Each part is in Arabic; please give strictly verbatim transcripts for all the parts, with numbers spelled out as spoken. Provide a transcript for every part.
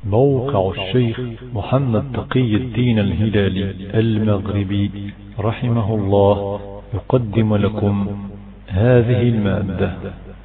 موقع الشيخ محمد تقي الدين الهلالي المغربي رحمه الله يقدم لكم هذه المادة.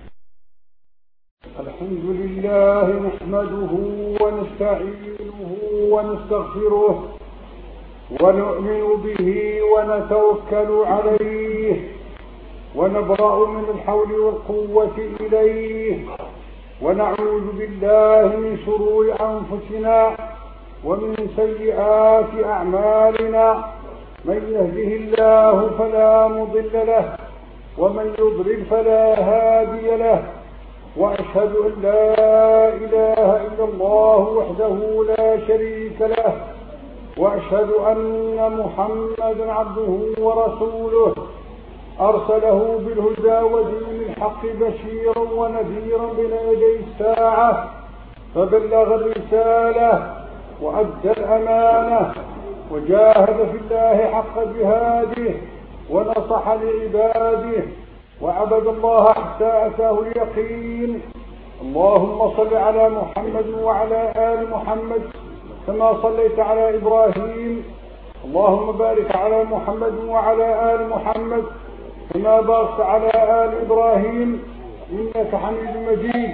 الحمد لله نحمده ونستعينه ونستغفره ونؤمن به ونتوكل عليه ونبرأ من الحول والقوة إليه ونعوذ بالله من شرور أنفسنا ومن سيئات أعمالنا. من يهده الله فلا مضل له ومن يضلل فلا هادي له، وأشهد أن لا إله إلا الله وحده لا شريك له، وأشهد أن محمدا عبده ورسوله أرسله بالهدى ودين الحق بشيرا ونذيرا بين يدي الساعة، فبلغ الرسالة وأدى الأمانة وجاهد في الله حق جهاده ونصح لعباده وعبد الله حتى أتاه اليقين. اللهم صل على محمد وعلى آل محمد كما صليت على إبراهيم. اللهم بارك على محمد وعلى آل محمد كما باركت على آل إبراهيم إنك حميد مجيد.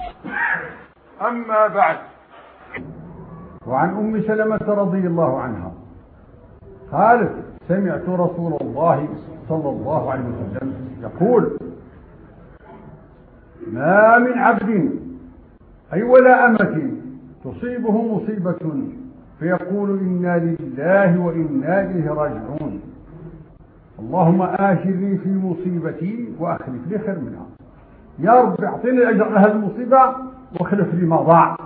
أما بعد، وعن أم سلمة رضي الله عنها قالت: سمعت رسول الله صلى الله عليه وسلم يقول: ما من عبد أي ولا أمة تصيبه مصيبة فيقول إنا لله وإنا إليه راجعون، اللهم آجرني في مصيبتي وأخلف لي خير منها. يا رب اعطيني الأجر على هذه المصيبة واخلف لي ما ضاع،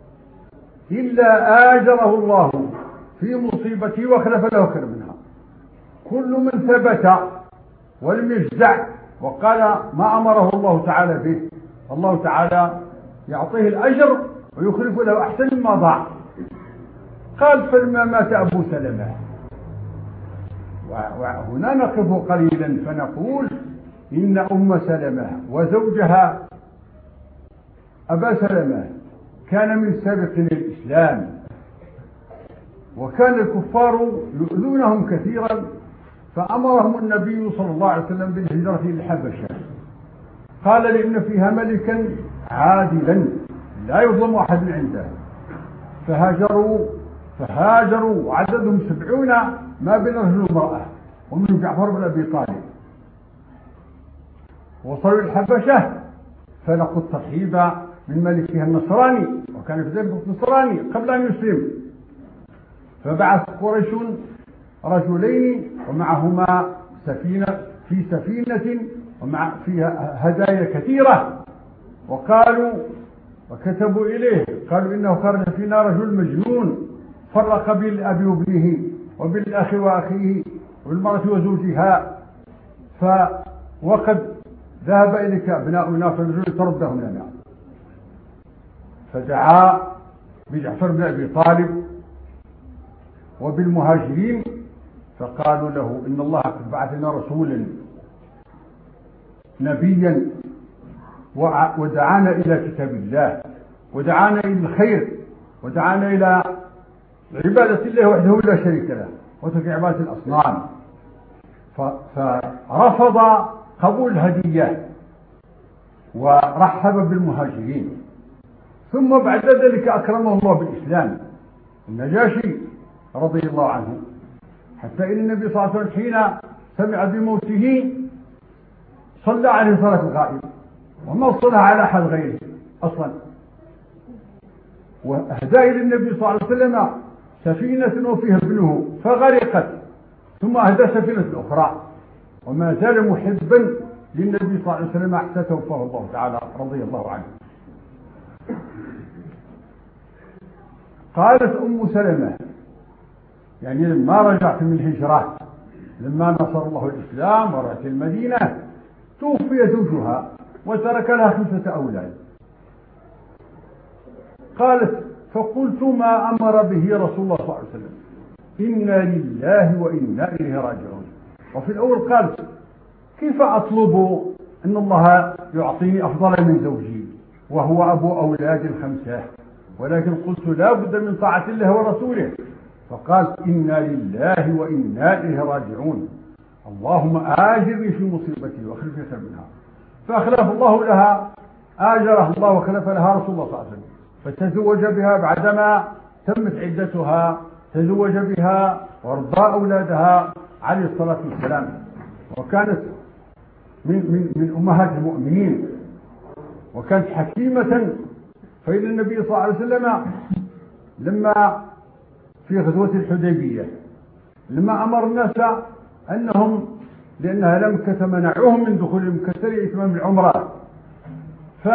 إلا آجره الله في مصيبتي واخلف له خير منها. كل من ثبت ولم يجزع وقال ما أمره الله تعالى به، الله تعالى يعطيه الأجر ويخلف له أحسن مما ضاع. قال: فلما مات أبو سلمة. وهنا نقف قليلا فنقول إن أم سلمة وزوجها أبا سلمة كان من سابقين الإسلام، وكان الكفار يؤذونهم كثيرا، فأمرهم النبي صلى الله عليه وسلم بالهجرة إلى الحبشة. قال: لأن فيها ملكا عادلا لا يظلم أحد عنده. فهاجروا فهاجروا وعددهم سبعون ما بين رجل وامرأة، ومنهم جعفر بن أبي طالب. وصلوا الحبشة فلقوا الترحيب من ملكها النصراني، وكان في ذلك نصراني قبل أن يسلم. فبعث قريش رجلين ومعهما سفينة في سفينة ومع فيها هدايا كثيرة، وقالوا وكتبوا إليه قالوا: إنه خرج فينا رجل مجنون فرق بين الأب وابنه وبين الأخ وأخيه والمرأة وزوجها، ف وقد ذهب إليك أبناؤنا فنرجو تردهم لنا. فدعا بجعفر بن أبي طالب وبالمهاجرين، فقالوا له: إن الله قد بعث لنا رسولا نبيا ودعانا إلى كتاب الله ودعانا إلى الخير ودعانا إلى عبادة الله وحده لا شريك له وترك عبادة الأصنام. فرفض قبول الهدية ورحب بالمهاجرين. ثم بعد ذلك أكرمه الله بالإسلام النجاشي رضي الله عنه، حتى إن النبي صلى الله عليه وسلم حين سمع بموته صلى عليه صلاة الغائب وما صلى على أحد غيره أصلا. وأهدى إلى النبي صلى الله عليه وسلم سفينة وفيها ابنه فغرقت، ثم أهدى سفينة أخرى، وما زال محبا للنبي صلى الله عليه وسلم حتى توفاه الله تعالى رضي الله عنه. قالت أم سلمة: يعني لما رجعت من الهجرة، لما نصر الله الإسلام ورجعت المدينة، توفي زوجها وترك لها خمسة أولاد. قالت: فقلت ما أمر به رسول الله صلى الله عليه وسلم، إنا لله وإنا إليه راجعون. وفي الأول قالت: كيف أطلب أن الله يعطيني أفضل من زوجي وهو أبو أولاد الخمسة؟ ولكن قلت لا بد من طاعة الله ورسوله. فقال إنا لله وإنا إليه راجعون، اللهم آجرني في مصيبتي واخلف لي خير منها. فأخلف الله لها، آجره الله وخلف لها رسول الله صلى الله عليه وسلم، فتزوج بها بعدما تمت عدتها، تزوج بها وارضى أولادها عليه الصلاة والسلام، وكانت من, من, من أمهات المؤمنين، وكانت حكيمة. فإن النبي صلى الله عليه وسلم لما في غزوة الحديبية لما أمر الناس أنهم لأنها لم تمنعوهم من دخول مكة لإتمام العمرة، ف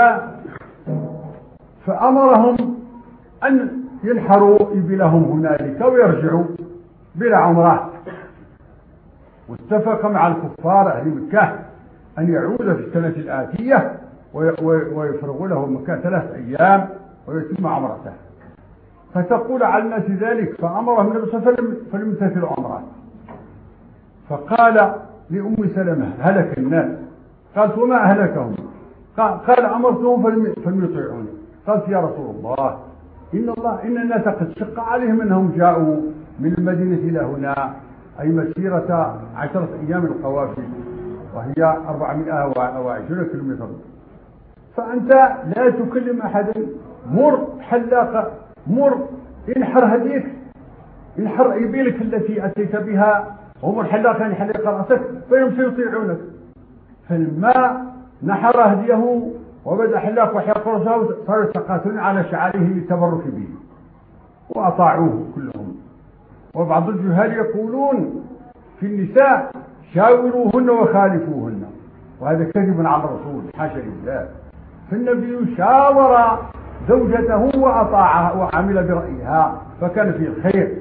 فأمرهم أن ينحروا إبلهم هنالك ويرجعوا بلا عمرة، واتفق مع الكفار أهل مكة أن يعود في السنة الآتية ويفرغوا له مكة ثلاث أيام ويتم عمرته. فتقول على الناس ذلك، فأمرهم النبي صلى الله عليه وسلم فليمتثلوا عمره. فقال لأم سلمة هلك الناس. قالت وما أهلكهم؟ قال أمرتهم فلم يطيعوني. قالت يا رسول الله إن الله إن الناس قد شق عليهم أنهم جاءوا من المدينة إلى هنا، أي مسيرة عشرة أيام القوافل، وهي أربعمائة وعشرين كيلومتر. فأنت لا تكلم أحدا، مر حلاقة، مر انحر هديك، انحر إبلك التي أتيت بها، ومر حلاقة يحلق رأسك فهم سيطيعونك. فلما نحر هديه وبدأ حلاق وحلق رأسه صاروا يتقاتلون على شعاره للتبرك به، وأطاعوه كلهم. وبعض الجهال يقولون في النساء شاوروهن وخالفوهن، وهذا كذب على الرسول حاشا لله. فالنبي شاور زوجته وأطاعها وعمل برأيها فكان فيه الخير.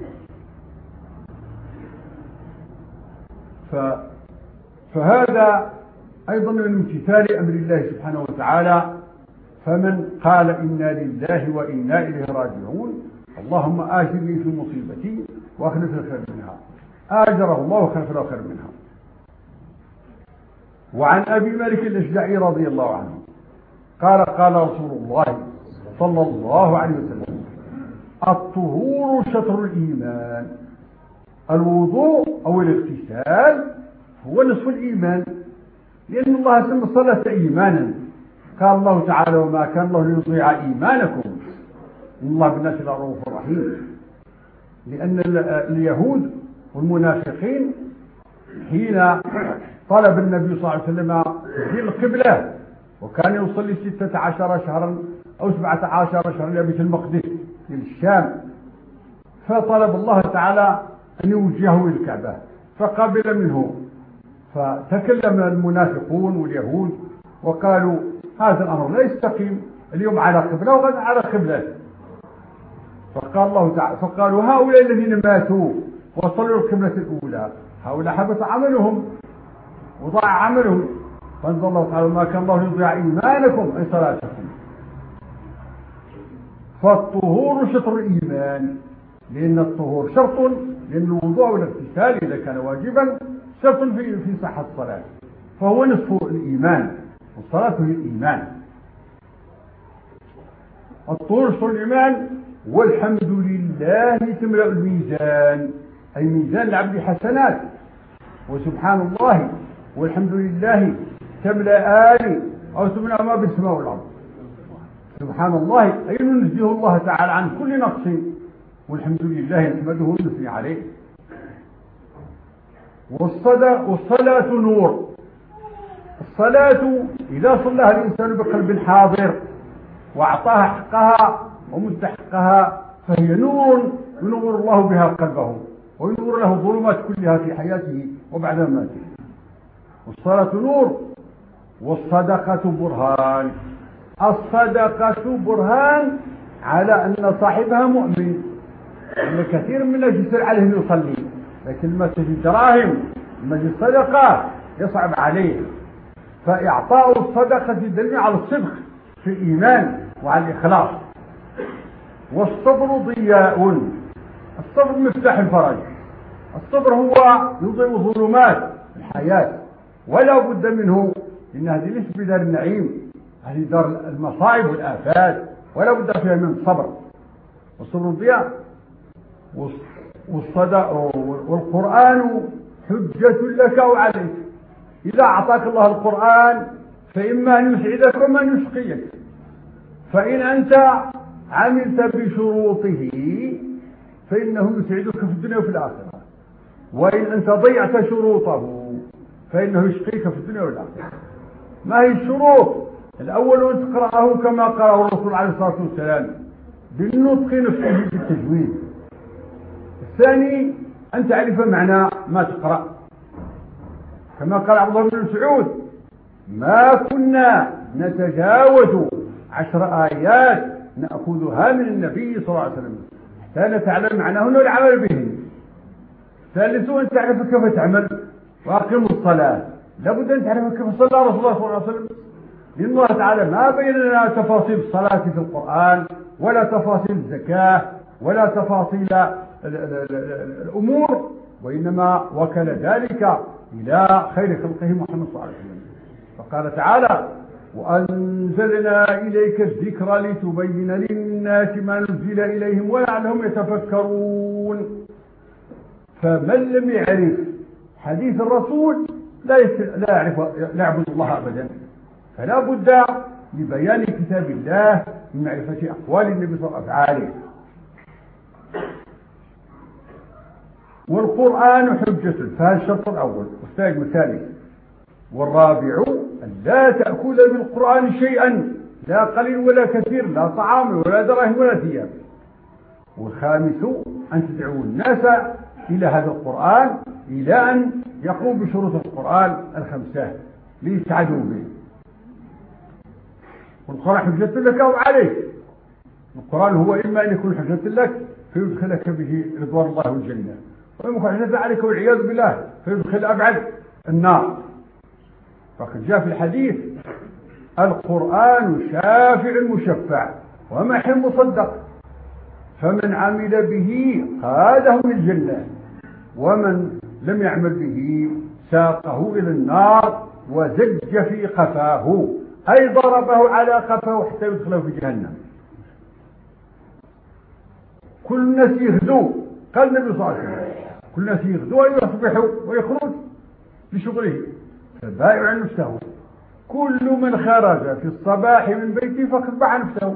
ف... فهذا أيضا من امتثال أمر الله سبحانه وتعالى. فمن قال إنا لله وإنا إليه راجعون، اللهم آجرني في مصيبتي وأخلف لي خير منها، آجره الله وخلف له خير منها. وعن أبي مالك الأشجعي رضي الله عنه قال قال رسول الله صلى الله عليه وسلم الطهور شطر الإيمان. الوضوء أو الاغتسال هو نصف الإيمان، لأن الله سمى الصلاة إيمانا. قال الله تعالى وما كان الله ليضيع إيمانكم إن الله بالناس لرؤوف رحيم. لأن اليهود والمنافقين حين طلب النبي صلى الله عليه وسلم تغيير القبلة، وكان يصلي ستة عشر شهرا أو سبعة عشر شهرا إلى بيت المقدس للشام، فطلب الله تعالى أن يوجهه إلى الكعبة فقبل منه. فتكلم المنافقون واليهود وقالوا هذا الأمر لا يستقيم، اليوم على قبلة وغدا على قبلة. فقال الله تعالى فقالوا هؤلاء الذين ماتوا وصلوا القبلة الأولى هؤلاء حبط عملهم وضاع عملهم. فانزل الله تعالى ما كان الله يضيع إيمانكم أي صلاتكم. فالطهور شطر الإيمان، لأن الطهور شرط، لأن الوضوء والاغتسال إذا كان واجبا شرط في في صحة الصلاة، فهو نصف الإيمان، والصلاة هي الإيمان. الطهور شطر الإيمان. والحمد لله تملأ الميزان، أي ميزان العبد حسنات. وسبحان الله والحمد لله تملأان أو تملأ ما بالسماء والأرض. سبحان الله أي ننزه الله تعالى عن كل نقص، والحمد لله نحمده ونثني عليه. والصلاة نور. الصلاة إذا صلىها الإنسان بقلب حاضر وأعطاها حقها ومستحقها فهي نور ينور الله بها قلبه وينور له الظلمات كلها في حياته وبعد مماته. والصلاة نور. والصدقة برهان. الصدقة برهان على أن صاحبها مؤمن، أن كثير من الناس يسر عليه أن يصلي، لكن ما تجد دراهم ما تجد صدقة يصعب عليه. فإعطاء الصدقة دليل على الصدق في الإيمان وعلى الإخلاص. والصبر ضياء. الصبر مفتاح الفرج. الصبر هو يضيء ظلمات الحياة ولا بد منه، لأن هذه ليست بدار النعيم، هذه دار المصائب والآفات ولا بد فيها من الصبر، والصبر ضياء. والصدق والقرآن حجة لك أو عليك. إذا أعطاك الله القرآن فإما أن يسعدك وما أن يشقيك. فإن أنت عملت بشروطه فإنه يسعدك في الدنيا وفي الآخرة، وإن أنت ضيعت شروطه فإنه يشقيك في الدنيا والآخرة. ما هي الشروط؟ الأول أن تقرأه كما قرأه الرسول عليه الصلاة والسلام بالنطق نفسه بالتجويد. الثاني أن تعرف معنى ما تقرأ، كما قال عبد الله بن مسعود: ما كنا نتجاوز عشر آيات نأخذها من النبي صلى الله عليه وسلم حتى نتعلم معناهن والعمل بهن. ثالث أن تعرف كيف تعمل، وأقيم الصلاة، لابد أن تعرف كيف صلى رسول الله صلى الله عليه وسلم، لأن الله تعالى ما بين لنا تفاصيل الصلاة في القرآن، ولا تفاصيل الزكاة، ولا تفاصيل الأمور، وإنما وكل ذلك إلى خير خلقه محمد صلى الله عليه وسلم. فقال تعالى: وأنزلنا إليك الذكر لتبين للناس ما نزل إليهم ولعلهم يتفكرون. فمن لم يعرف حديث الرسول لا لا يعرف لا يعبد الله أبدا. فلا بد لبيان كتاب الله من معرفة أقوال النبي صلى الله عليه وسلم وأفعاله. والقرآن حجة، فهذا الشرط الأول والثاني والثالث. والرابع أن لا تأكل بالقرآن شيئا، لا قليل ولا كثير، لا طعام ولا دراهم ولا ثياب. والخامس أن تدعو الناس إلى هذا القرآن إلى أن يقوم بشروط القرآن الخمسة ليسعدوا به. والقرآن حجة لك أو عليك. القرآن هو إما أن يكون حجة لك فيدخلك به رضوان الله والجنة، وإما يكون حجة عليك والعياذ بالله فيدخل أبعد النار. فقد جاء في الحديث: القرآن شافع مشفع ومحي مصدق، فمن عمل به قاده للجنة، ومن لم يعمل به ساقه إلى النار وزج في قفاه، أي ضربه على قفاه حتى يدخله في جهنم. كل الناس يغدو، قال النبي صلى الله عليه وسلم: كل الناس يغدو ويصبح ويخرج لشغله، فبائع عن نفسه. كل من خرج في الصباح من بيته فقد باع نفسه،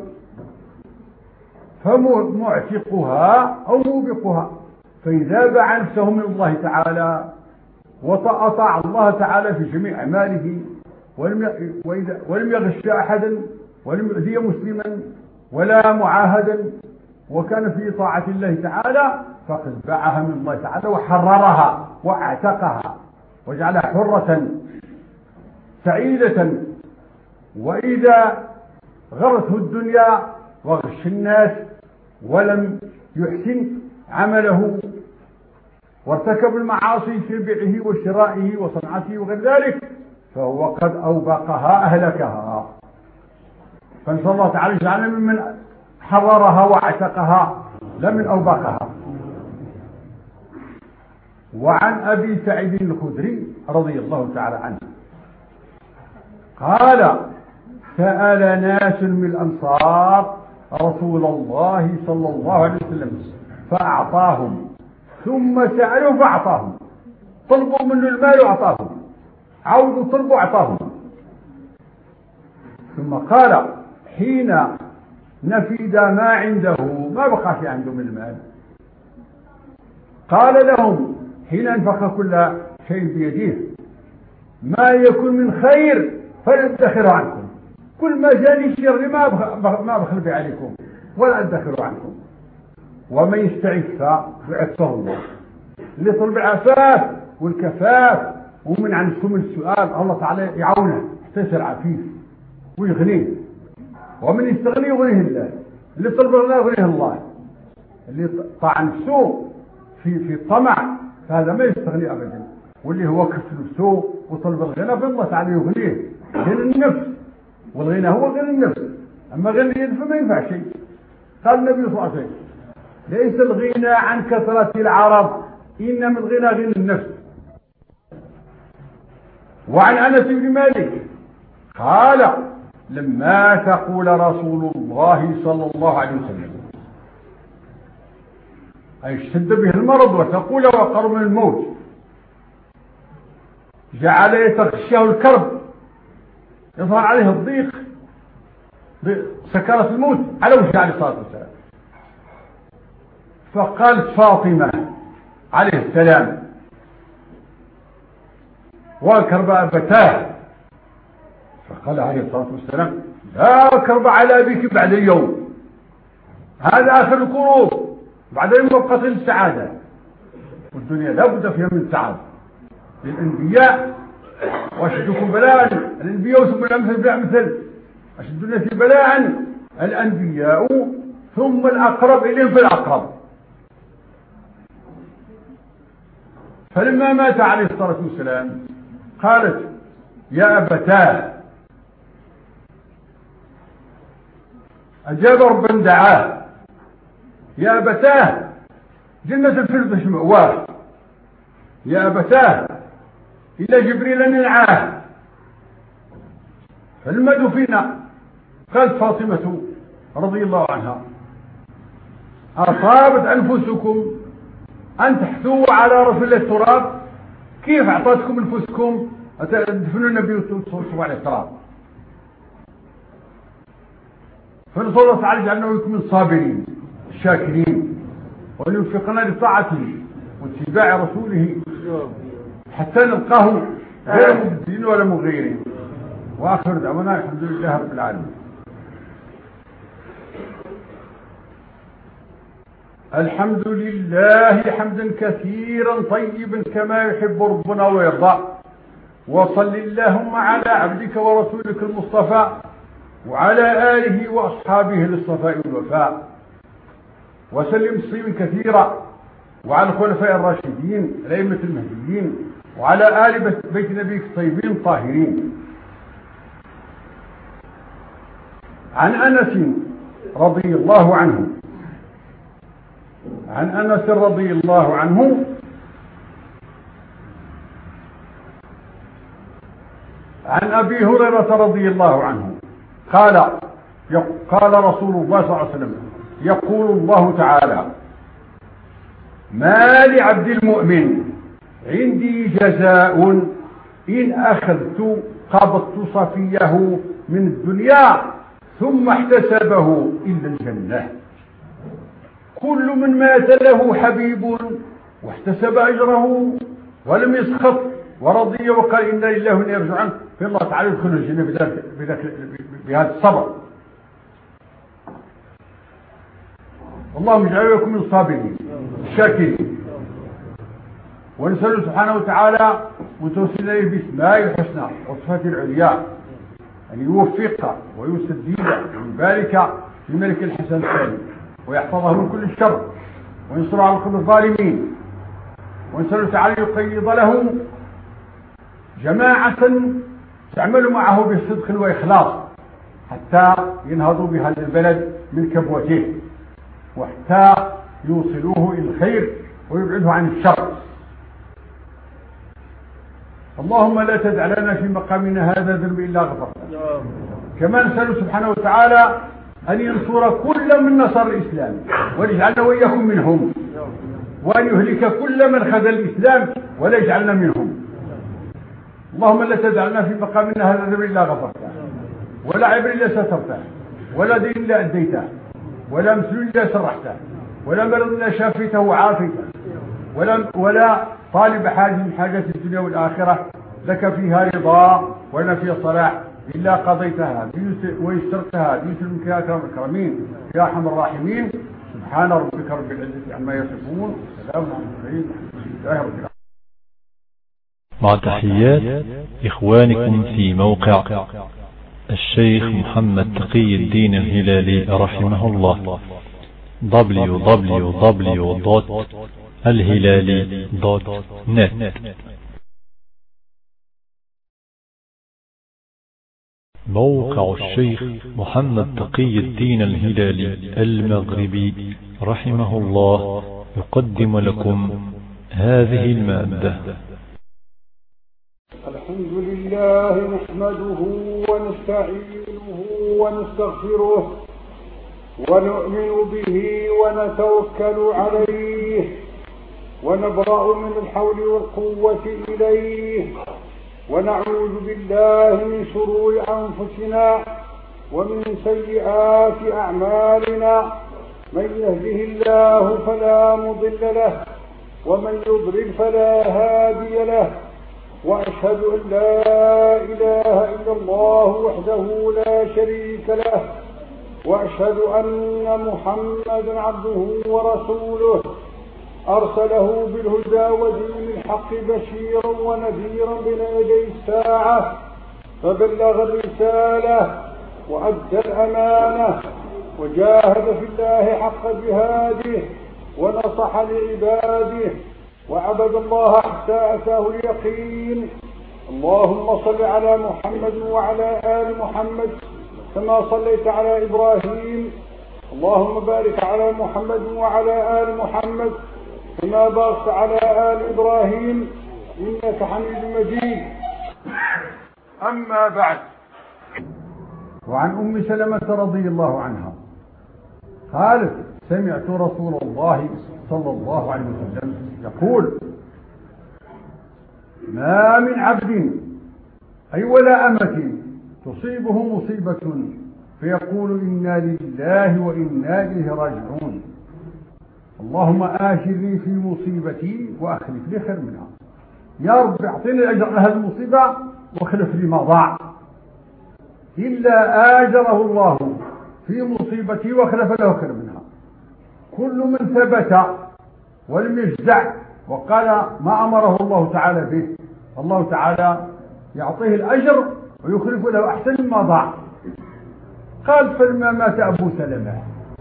فمعتقها أو موبقها. فإذا باع نفسه من الله تعالى وأطاع الله تعالى في جميع أعماله ولم يغش أحدا ولم يؤذي مسلما ولا معاهدا وكان في طاعة الله تعالى، فقد باعها من الله تعالى وحررها واعتقها وجعلها حرة سعيدة. وإذا غرته الدنيا وغش الناس ولم يحسن عمله وارتكب المعاصي في بيعه وشرائه وصنعته وغير ذلك، فهو قد أوبقها أهلكها. فنسأل الله تعالى يجعلنا ممن حررها واعتقها لا من أوبقها. وعن أبي سعيد الخدري رضي الله تعالى عنه قال: سأل ناس من الأنصار رسول الله صلى الله عليه وسلم فأعطاهم، ثم سألوا فأعطاهم، طلبوا منه المال وأعطاهم، عودوا طلبوا أعطاهم. ثم قال: حين نفد ما عنده، ما بقى شيء عنده من المال، قال لهم حين انفق كل شيء بيده: ما يكون من خير فليدخر عنكم، كل ما جاني الشر ما بخل به عليكم ولا ادخر عنكم. ومن يستعف يعفه الله. اللي طلب العفاف والكفاف ومن عن سم السؤال الله تعالى يعونه حتى يصير عفيف ويغنيه. ومن يستغني يغنيه الله. اللي طلب الغنى يغنيه الله. اللي طاع نفسه في في الطمع فهذا ما يستغني ابدا. واللي هو كف نفسه وطلب الغنى فالله تعالى يغنيه. غنى النفس، والغنى هو غنى النفس، اما غنى اليد فما ينفع شيء. قال النبي صلى الله عليه وسلم: ليس الغنى عن كثرة العرب، إنما الغنى غنى النفس. وعن أنس بن مالك قال: لما تقول رسول الله صلى الله عليه وسلم، أي اشتد به المرض وتقول وقرب من الموت، جعل يتغشاه الكرب، يظهر عليه الضيق بسكرة الموت على وجه عليه الصلاة والسلام. فقالت فاطمة عليه السلام والكرب أبتاه، فقال عليه الصلاة والسلام لا كرب على أبيك بعد اليوم، هذا آخر الكروب، بعدين يبقى السعادة، والدنيا لا بد فيها من السعادة للأنبياء، وأشدكم بلاء الأنبياء ثم الأمثل بالأمثل، أشد الناس بلاء الأنبياء ثم الأقرب إليهم في الأقرب. فلما مات عليه الصلاة والسلام قالت يا أبتاه، أجاب ربا دعاه، يا أبتاه جنة الفردوس مأواه، يا أبتاه إلا جبريل ننعاه. فلما دفن قالت فاطمة رضي الله عنها أصابت أنفسكم أن تحثوا على رسول الله التراب، كيف أعطتكم أنفسكم تدفنوا النبي وتصلوا عليه التراب؟ فنسأل الله تعالى جعلنا ويكم الصابرين الشاكرين، وأن يوفقنا لطاعته واتباع رسوله حتى نلقاه غير مبدلين ولا مغيرين. وآخر دعوانا الحمد لله رب العالمين. الحمد لله حمدا كثيرا طيبا كما يحب ربنا ويرضى، وصل اللهم على عبدك ورسولك المصطفى وعلى آله وأصحابه للصفاء والوفاء، وسلم تسليما كثيرا وعلى الخلفاء الراشدين الأئمة المهديين وعلى آل بيت نبيك الطيبين الطاهرين. عن أنس رضي الله عنه عن أنس رضي الله عنه عن أبي هريرة رضي الله عنه قال قال رسول الله صلى الله عليه وسلم يقول الله تعالى ما لعبد المؤمن عندي جزاء إن أخذت قبضت صفيه من الدنيا ثم احتسبه إلا الجنة. كل من مات له حبيب واحتسب أجره ولم يسخط ورضي وقال إنا لله وإنا إليه راجعون، في الله تعالى يدخل الجنة بهذا الصبر. اللهم اجعلنا لكم من الصابرين الشاكرين، ونسأله سبحانه وتعالى وتوصل إليه باسمائه الحسنى وصفاته العليا أن يوفق ويسدد ويبارك لملك الحسن الثاني ويحفظه من كل الشر وينصر على كل الظالمين، ونسأله تعالى يقيض له جماعة تعمل معه بصدق وإخلاص حتى ينهضوا بهذا البلد من كبوته، وحتى يوصلوه إلى الخير ويبعده عن الشر. اللهم لا تدع لنا في مقامنا هذا ذنب إلا غفرته. كما نسأل سبحانه وتعالى أن ينصر كل من نصر الإسلام ويجعلنا وإياكم منهم، وأن يهلك كل من خذل الإسلام ولا يجعلنا منهم. اللهم لا تدع لنا في مقامنا هذا ذنب إلا غفرته، ولا عيب إلا سترته، ولا دين إلا أديته، ولا مسلم إلا سرحته، ولا مرض إلا شافيته وعافيته، ولا ولا طالب حاجة من حاجات الدنيا والآخرة لك فيها رضا ولنا فيها صلاح إلا قضيتها ويسرتها بيسر منك يا أكرم الأكرمين يا أرحم الراحمين. سبحان ربك رب العزة عما يصفون وسلام على المرسلين والحمد لله رب العالمين. مع تحيات إخوانكم في موقع الشيخ محمد تقي الدين الهلالي رحمه الله دبليو دبليو دبليو دوت الهلالي دوت نت. موقع الشيخ محمد تقي الدين الهلالي المغربي رحمه الله يقدم لكم هذه المادة. الحمد لله نحمده ونستعينه ونستغفره ونؤمن به ونتوكل عليه ونبرأ من الحول والقوة إليه ونعوذ بالله من شرور أنفسنا ومن سيئات أعمالنا من يهده الله فلا مضل له ومن يضلل فلا هادي له وأشهد أن لا إله إلا الله وحده لا شريك له وأشهد أن محمدا عبده ورسوله أرسله بالهدى ودين الحق بشيرا ونذيرا بين يدي الساعة فبلغ الرسالة وأدى الأمانة وجاهد في الله حق جهاده ونصح لعباده وعبد الله حتى أتاه اليقين. اللهم صل على محمد وعلى آل محمد كما صليت على إبراهيم. اللهم بارك على محمد وعلى آل محمد كما باركت على آل إبراهيم إنك حميد مجيد. أما بعد، وعن أم سلمة رضي الله عنها قالت: سمعت رسول الله صلى الله عليه وسلم يقول: ما من عبد أي ولا أمة تصيبه مصيبة فيقول إنا لله وإنا إليه راجعون، اللهم آجرني في مصيبتي وأخلف لي خير منها. يا رب اعطيني الأجر على هذه المصيبة واخلف لي ما ضاع، إلا آجره الله في مصيبتي واخلف له خير منها. كل من ثبت ولم يجزع وقال ما أمره الله تعالى به، الله تعالى يعطيه الأجر ويخلف له أحسن ما ضاع. قال: فلما مات أبو سلمة.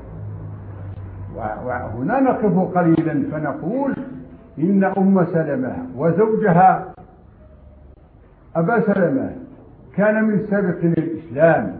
وهنا نقف قليلا فنقول إن أم سلمة وزوجها أبا سلمة كان من سابقين الإسلام،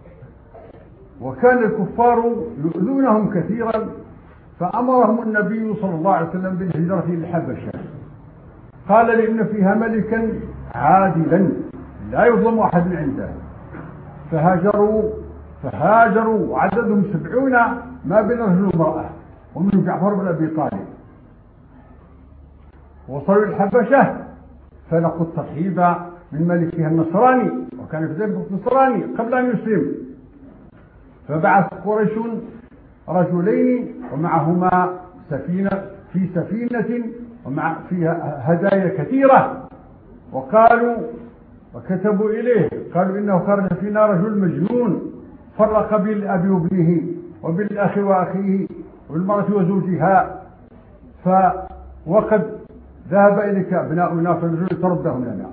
وكان الكفار يؤذونهم كثيرا، فأمرهم النبي صلى الله عليه وسلم بالهجرة إلى الحبشة. قال: لأن فيها ملكا عادلا لا يظلم أحد عنده. فهاجروا فهاجروا عددهم سبعون ما بين رجل وامرأة، ومنهم جعفر بن أبي طالب. وصلوا الحبشة فلقوا الترحيب من ملكها النصراني، وكان في ذلك نصراني قبل أن يسلم. فبعث قريش رجلين ومعهما سفينة في سفينة ومع فيها هدايا كثيرة، وقالوا وكتبوا إليه قالوا إنه خرج فينا رجل مجنون فرق بين الأب وابنه وبين الأخ وأخيه والمرأة وزوجها، فوقد ذهب إليك أبناؤنا فالرجل تردهم لنا.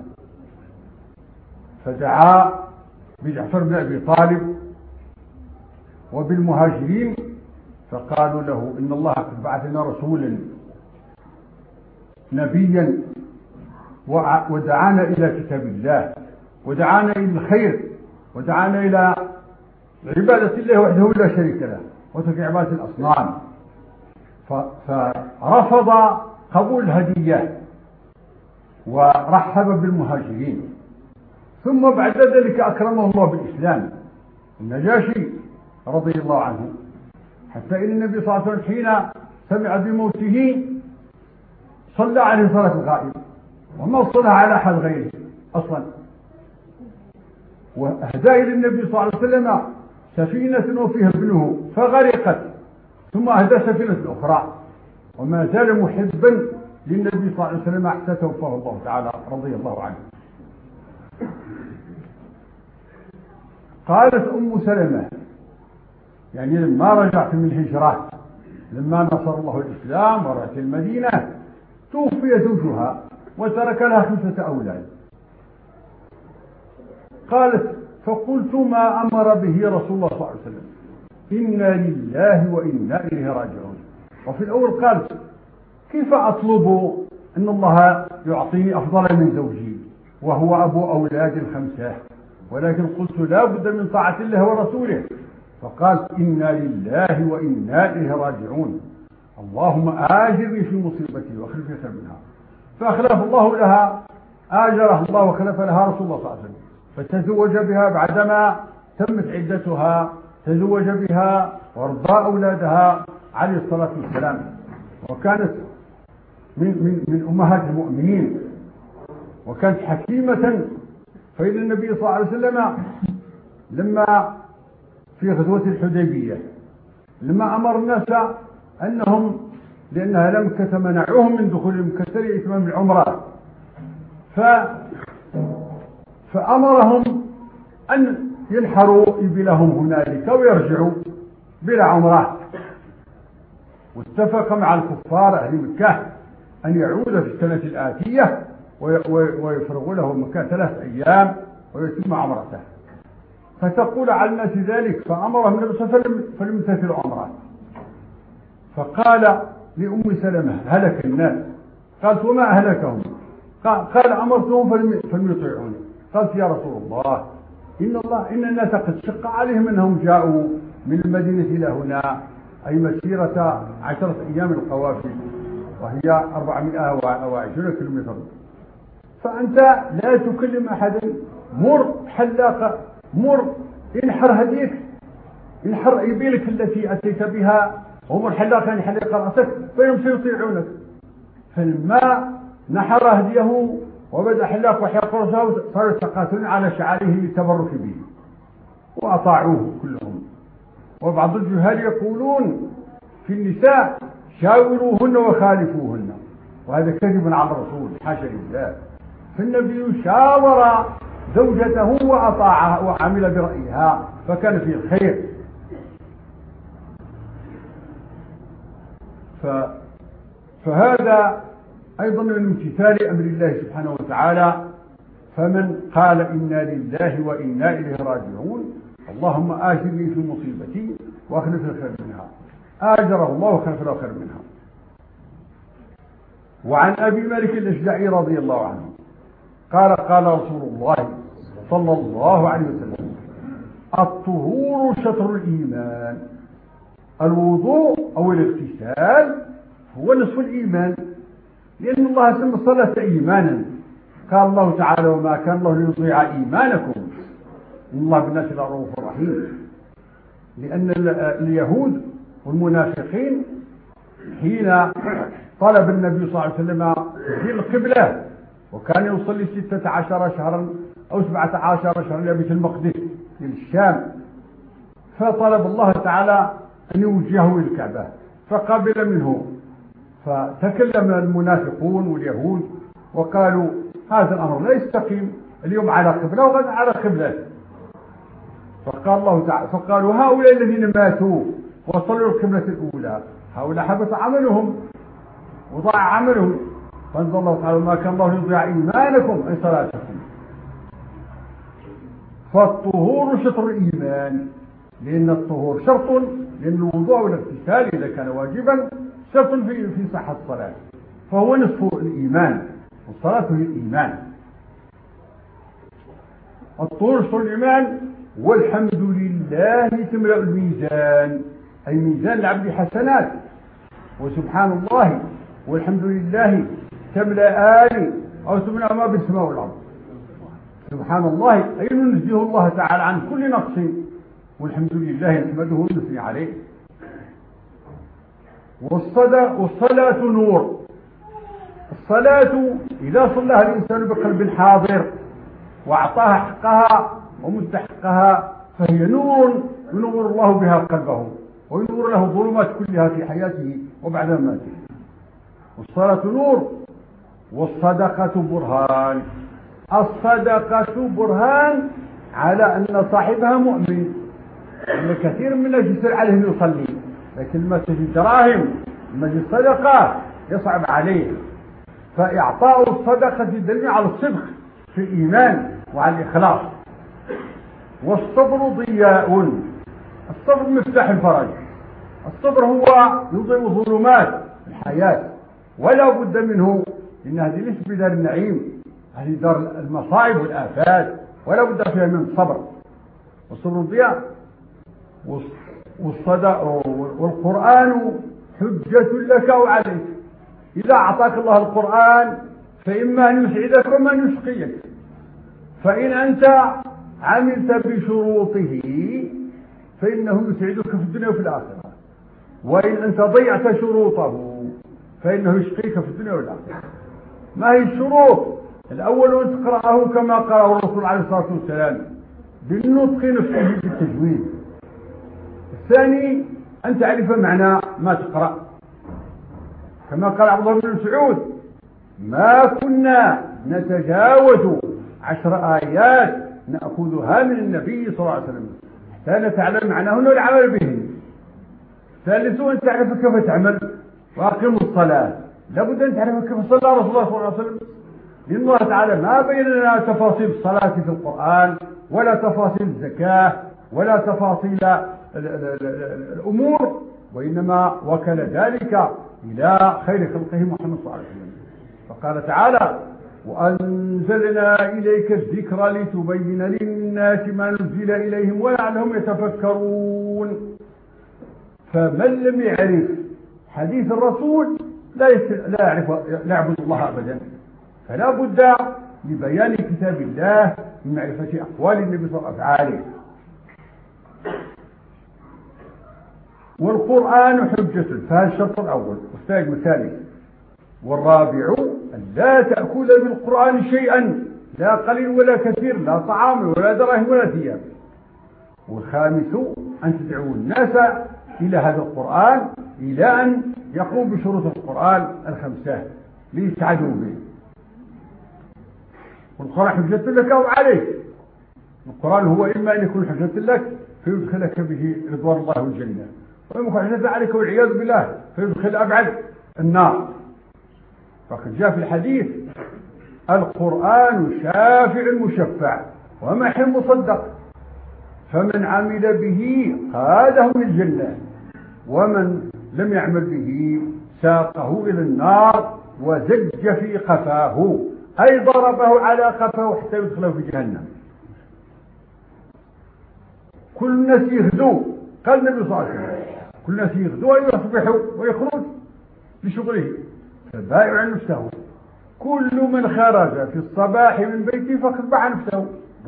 فدعا بجعفر بن أبي طالب وبالمهاجرين فقالوا له: إن الله قد بعث لنا رسولا نبيا ودعانا إلى كتاب الله ودعانا إلى الخير ودعانا إلى عبادة الله وحده لا شريك له وترك عبادة الأصنام. فرفض قبول الهدية ورحب بالمهاجرين. ثم بعد ذلك أكرمه الله بالإسلام النجاشي رضي الله عنه، حتى إن النبي صلى الله عليه وسلم حين سمع بموته صلى عليه صلاة الغائب وما صلى على أحد غيره أصلا. وأهدى إلى النبي صلى الله عليه وسلم سفينة وفيها ابنه فغرقت، ثم أهدى سفينة أخرى، وما زال محبا للنبي صلى الله عليه وسلم حتى توفاه الله تعالى رضي الله عنه. قالت أم سلمة يعني لما رجعت من الهجرة، لما نصر الله الإسلام ورجعت المدينة، توفي زوجها وترك لها خمسة أولاد. قالت: فقلت ما أمر به رسول الله صلى الله عليه وسلم، إنا لله وإنا إليه راجعون. وفي الأول قالت: كيف أطلب أن الله يعطيني أفضل من زوجي وهو أبو أولاد الخمسة؟ ولكن قلت لا بد من طاعة الله ورسوله. فقالت: إنا لله وإنا إليه راجعون، اللهم آجرني في مصيبتي واخلف لي خير منها. فأخلف الله لها، آجره الله وخلف لها رسول الله صلى الله عليه وسلم، فتزوج بها بعدما تمت عدتها تزوج بها وارضى أولادها عليه الصلاة والسلام، وكانت من, من, من أمهات المؤمنين، وكانت حكيمة. فإن النبي صلى الله عليه وسلم لما في غزوة الحديبية لما أمر الناس أنهم لأنها لم تمنعوهم من دخول مكة لإتمام العمرة، ف فأمرهم أن ينحروا إبلهم هنالك ويرجعوا بلا عمرة، واتفق مع الكفار أهل مكة أن يعود في السنة الآتية ويفرغوا له مكة ثلاث أيام ويتم عمرته. فتقول على الناس ذلك، فأمرهم النبي صلى الله عليه وسلم فليمتثلوا عمره. فقال لأم سلمة هلك الناس. قالت وما أهلكهم؟ قال أمرتهم فلم يطيعوني. قالت يا رسول الله إن الله إن الناس قد شق عليهم أنهم جاءوا من المدينة إلى هنا، أي مسيرة عشرة أيام القوافل وهي أربعمائة وعشرين كيلومتر، فأنت لا تكلم أحدا. مر حلاق، مر انحر هديك، انحر إبلك التي أتيت بها، ومر حلاقا يحلق رأسك فهم سيطيعونك. فلما نحر هديه وبدأ حلاق وحلق رأسه صاروا يتقاتلون على شعاره للتبرك به، وأطاعوه كلهم. وبعض الجهال يقولون في النساء شاوروهن وخالفوهن، وهذا كذب على الرسول حاشا لله. فالنبي شاور زوجته وأطاعها وعمل برأيها فكان فيه الخير. ف... فهذا أيضا من امتثال أمر الله سبحانه وتعالى. فمن قال إنا لله وإنا إليه راجعون اللهم آجرني في مصيبتي وأخلف الخير منها، آجره الله وخلف له خير منها. وعن أبي مالك الأشجعي رضي الله عنه قال قال رسول الله صلى الله عليه وسلم الطهور شطر الإيمان. الوضوء أو الاغتسال هو نصف الإيمان، لأن الله سمى الصلاة إيمانا. قال الله تعالى وما كان الله ليضيع إيمانكم إن الله بالناس لرؤوف رحيم. لأن اليهود والمنافقين حين طلب النبي صلى الله عليه وسلم في القبلة وكان يصلي ستة عشر شهرا أو سبعة عشر شهرا إلى بيت المقدس في الشام، فطلب الله تعالى أن يوجهه إلى الكعبة فقبل منه. فتكلم المنافقون واليهود وقالوا هذا الأمر لا يستقيم، اليوم على قبلة وغدا على قبلة. فقال الله تعالى فقالوا هؤلاء الذين ماتوا وصلوا القبلة الأولى هؤلاء حبط عملهم وضاع عملهم. فانزل الله تعالى ما كان الله يضيع إيمانكم أي صلاتكم. فالطهور شطر الإيمان، لأن الطهور شرط، لأن الوضوء والاغتسال إذا كان واجبا شرط في في صحة الصلاة، فهو نصف الإيمان، والصلاة هي الإيمان. الطهور شطر الإيمان. والحمد لله تملأ الميزان، أي ميزان العبد حسنات. وسبحان الله والحمد لله تملأان أو تملأ ما بالسماء والأرض. سبحان الله أي ننزه الله تعالى عن كل نقص، والحمد لله نحمده ونثني عليه. والصلاة نور. الصلاة إذا صلىها الإنسان بقلب حاضر وأعطاها حقها ومستحقها فهي نور ينور الله بها قلبه وينور له الظلمات كلها في حياته وبعد مماته. والصلاة نور. والصدقة برهان. الصدقة برهان على أن صاحبها مؤمن، أن كثير من الناس يسر عليه أن يصلي لكن ما تجد دراهم ما تجد صدقة يصعب عليه. فإعطاء الصدقة دليل على الصدق في الإيمان وعلى الإخلاص. والصبر ضياء. الصبر مفتاح الفرج. الصبر هو يضيء ظلمات الحياة ولا بد منه، إن هذه ليست بدار النعيم، هذه دار المصائب والآفات ولا بد فيها من الصبر. والصبر ضياء. والقرآن حجة لك وعليك. إذا أعطاك الله القرآن فإما أن يسعدك وما أن يشقيك. فإن أنت عملت بشروطه فإنه يسعدك في الدنيا وفي الآخرة، وإن أنت ضيعت شروطه فإنه يشقيك في الدنيا والآخرة. ما هي الشروط؟ الأول أن تقرأه كما قرأه الرسول عليه الصلاة والسلام بالنطق نفسه بالتجويد. الثاني أن تعرف معنى ما تقرأ، كما قال عبد الله بن مسعود: ما كنا نتجاوز عشر آيات نأخذها من النبي صلى الله عليه وسلم حتى نتعلم معناهن والعمل بهن. ثالث أن تعرف كيف تعمل، وأقم الصلاة، لابد أن تعرف كيف صلى رسول الله صلى الله عليه وسلم، لأن الله تعالى ما بين لنا تفاصيل الصلاة في القرآن، ولا تفاصيل الزكاة، ولا تفاصيل الأمور، وإنما وكل ذلك إلى خير خلقه محمد صلى الله عليه وسلم. فقال تعالى: وأنزلنا إليك الذكر لتبين للناس ما نزل إليهم ولعلهم يتفكرون. فمن لم يعرف حديث الرسول لا لا يعرف لا يعبد الله أبدا. فلا بد لبيان كتاب الله من معرفة أقوال النبي صلى الله عليه وسلم وأفعاله. والقرآن حجة، فهذا الشرط الأول والثاني والثالث. والرابع أن لا تأكل بالقرآن شيئا، لا قليل ولا كثير، لا طعام ولا دراهم ولا ثياب. والخامس أن تدعو الناس إلى هذا القرآن إلى أن يقوم بشروط القرآن الخمسة ليسعدوا به. والقرآن حجة لك أو عليك. القرآن هو إما أن يكون حجة لك فيدخلك به رضوان الله والجنة، وإما يكون حجة عليك والعياذ بالله فيدخل أبعد النار. فقد جاء في الحديث: القرآن شافع مشفع ومحي مصدق، فمن عمل به قاده للجنة، ومن لم يعمل به ساقه إلى النار وزج في قفاه، أي ضربه على قفاه حتى يدخله في جهنم. كل الناس يغدو، قال النبي صلى الله عليه وسلم: كل الناس يغدو ويصبح ويخرج لشغله، فبائع نفسه. كل من خرج في الصباح من بيته فقد باع نفسه،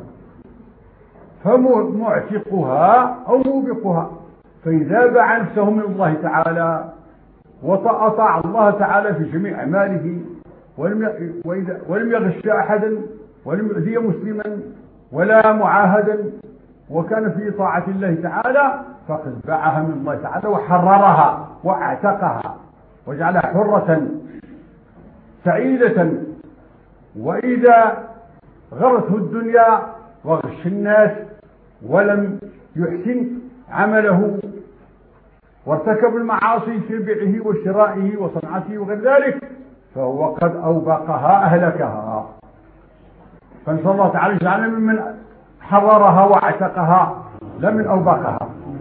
فمعتقها أو موبقها. فإذا باع نفسه من الله تعالى وأطاع الله تعالى في جميع أعماله ولم يغش أحدا ولم يؤذي مسلما ولا معاهدا وكان في طاعة الله تعالى، فقد باعها من الله تعالى وحررها واعتقها وجعلها حرة سعيدة. وإذا غرته الدنيا وغش الناس ولم يحسن عمله وارتكب المعاصي في بيعه وشرائه وصنعته وغير ذلك، فهو قد أوبقها أهلكها. فنسأل الله تعالى يجعلنا ممن حررها واعتقها لا من أوبقها.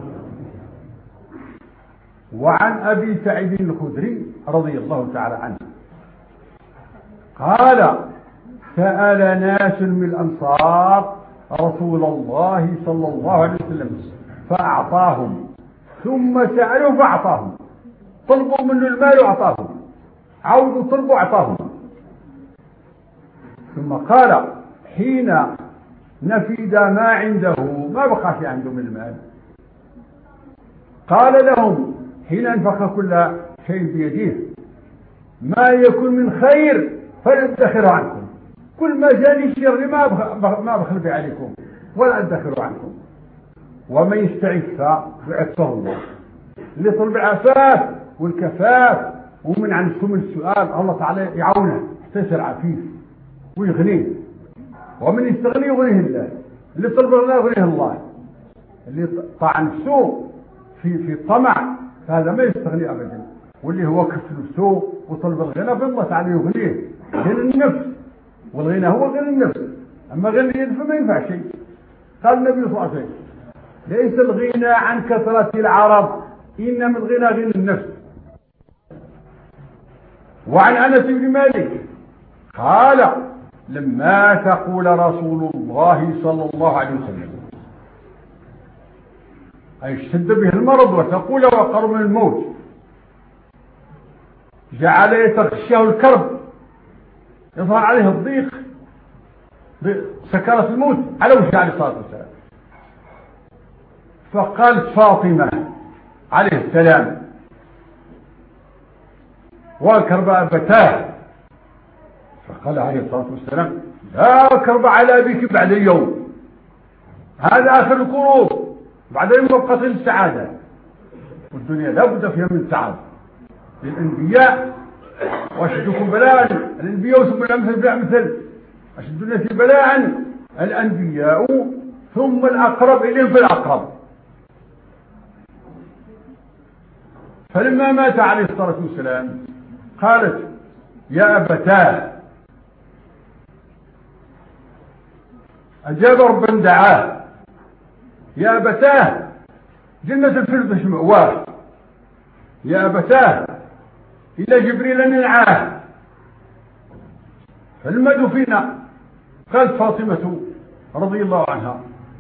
وعن أبي سعيد الخدري رضي الله تعالى عنه قال: سأل ناس من الأنصار رسول الله صلى الله عليه وسلم فأعطاهم، ثم سألوا فأعطاهم، طلبوا منه المال وأعطاهم، عودوا طلبوا أعطاهم. ثم قال: حين نفد ما عنده، ما بقى شيء عنده من المال، قال لهم حين انفق كل شيء بيده: ما يكون من خير فلأدخر عنكم، كل ما جاني الشر ما بخل به عليكم ولا أدخر عنكم. ومن يستعف يعفه الله. اللي طلب العفاف والكفاف ومن عن سم السؤال الله تعالى يعونه حتى يصير عفيف ويغنيه. ومن يستغني يغنيه الله. اللي طلب الغنى يغنيه الله. اللي طاع نفسه في في الطمع فهذا ما يستغني أبدا. واللي هو كف نفسه وطلب الغنى فالله تعالى يغنيه. غنى النفس، والغنى هو غنى النفس، أما غنى اليد فما ينفع شيء. قال النبي صلى الله عليه وسلم: ليس الغنى عن كثرة العرب، إنما الغنى غنى النفس. وعن أنس بن مالك قال: لما تقول رسول الله صلى الله عليه وسلم، أي اشتد به المرض وتقول وقرب من الموت، جعل يتغشاه الكرب، يظهر عليه الضيق بسكرة الموت على وجه عليه الصلاة والسلام. فقالت فاطمة عليه السلام وكرب أبتاه، فقال عليه الصلاة والسلام لا كرب على أبيك بعد اليوم، هذا آخر الكروب، بعد يوم يبقى السعادة، والدنيا لا بد فيها من سعادة للأنبياء. وأشدكم بلاء الأنبياء ثم الأمثل بالأمثل، أشد الناس بلاء الأنبياء ثم الأقرب إليهم فالأقرب. فلما مات عليه الصلاة والسلام قالت يا أبتاه، أجاب ربا دعاه، يا أبتاه جنة الفردوس مأواه، يا أبتاه إلى جبريل ننعاه. فلما دفن قالت فاطمة رضي الله عنها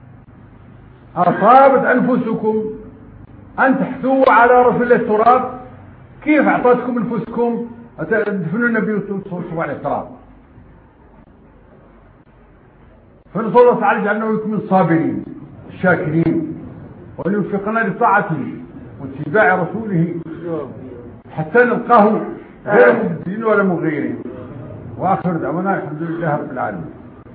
أصابت أنفسكم أن تحثوا على رسول الله التراب؟ كيف أعطتكم أنفسكم تدفنوا النبي وتصبوا عليه التراب؟ فنسأل الله تعالى جعلنا ويكم من الصابرين الشاكرين، وأن يوفقنا لطاعته واتباع رسوله حتى نلقاه غير مبدلين ولا مغيرين. وآخر دعوانا الحمد لله رب العالمين.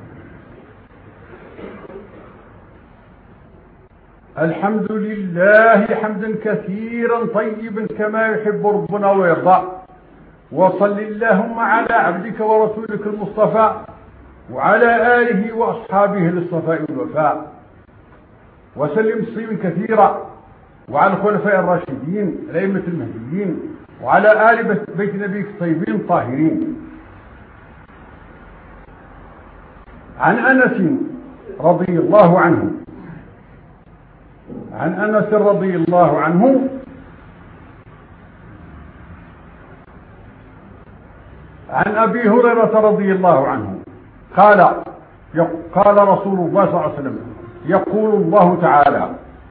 الحمد لله حمدا كثيرا طيبا كما يحب ربنا ويرضى. وصل اللهم على عبدك ورسولك المصطفى وعلى آله وأصحابه للصفاء والوفاء، وسلم تسليما كثيرا وعلى الخلفاء الراشدين الأئمة المهديين وعلى آل بيت نبيك الطيبين الطاهرين. عن أنس رضي الله عنه عن أنس رضي الله عنه عن أبي هريرة رضي الله عنه قال قال رسول الله صلى الله عليه وسلم يقول الله تعالى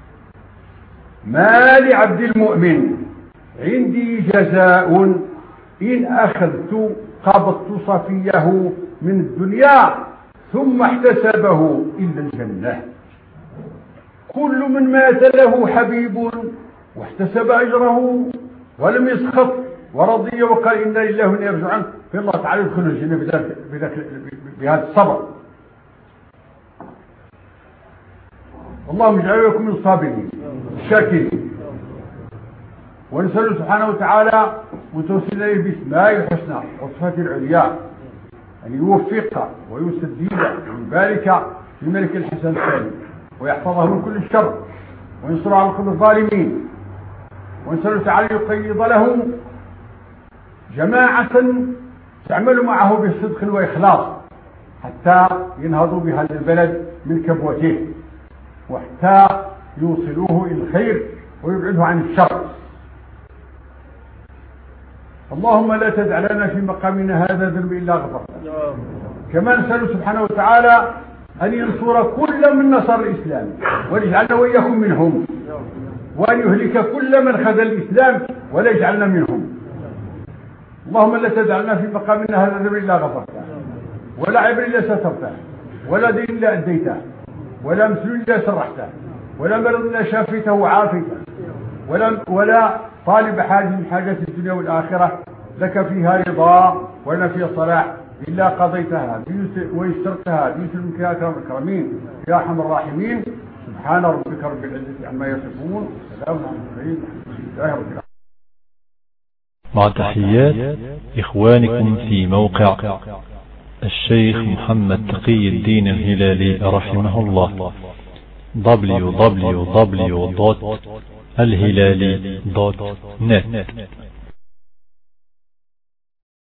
ما لعبد المؤمن عندي جزاء إن أخذت قبضت صفيه من الدنيا ثم احتسبه إلا الجنة. كل من مات له حبيب واحتسب أجره ولم يسخط ورضي وقال إنا لله وإنا إليه راجعون في الله تعالى يدخل الجنة بهذا الصبر. اللهم اجعل لكم من الصابرين الشاكرين. ونسأل سبحانه وتعالى وتوصل إليه باسمائه الحسنى وصفاته العليا أن يوفق ويسدد ويبارك للملك الحسن الثاني ويحفظه من كل الشر وينصر على كل الظالمين. ونسأل تعالى يقيض له جماعة تعمل معه بصدق وإخلاص حتى ينهضوا بهذا البلد من كبوته وحتى يوصلوه إلى الخير ويبعده عن الشر. اللهم لا تدع لنا في مقامنا هذا ذنب إلا غفرته. كما نسأل سبحانه وتعالى أن ينصر كل من نصر الإسلام ويجعلنا وإياكم منهم، وأن يهلك كل من خذل الإسلام ولا يجعلنا منهم. اللهم لا تدع لنا في مقامنا هذا ذنب إلا غفرته، ولا عيب إلا سترته، ولا دين إلا أديته، ولا مسلم إلا سرحته، ولا مرض إلا شافيته وعافيته، ولا, ولا طالب حاجة من حاجات الدنيا والآخرة لك فيها رضا ولنا فيها صلاح إلا قضيتها ويسرتها بيسر منك يا أكرم الأكرمين يا أرحم الراحمين. سبحان ربك رب العزة عما يصفون وسلام على المرسلين والحمد لله رب العالمين. مع تحيات إخوانكم في موقع الشيخ محمد تقي الدين الهلالي رحمه الله دبليو دبليو دبليو دوت الهلالي دوت نت.